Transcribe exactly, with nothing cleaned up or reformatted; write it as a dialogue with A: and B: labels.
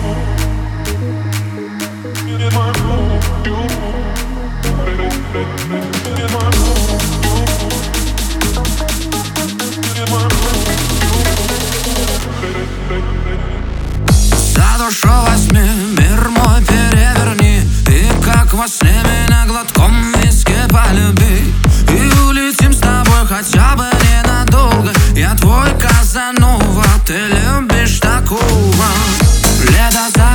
A: За душу возьми, мир мой переверни, и как во сне меня глотком виски полюби. И улетим с тобой хотя бы ненадолго. Я твой Казанова, ты любишь такого. Лето за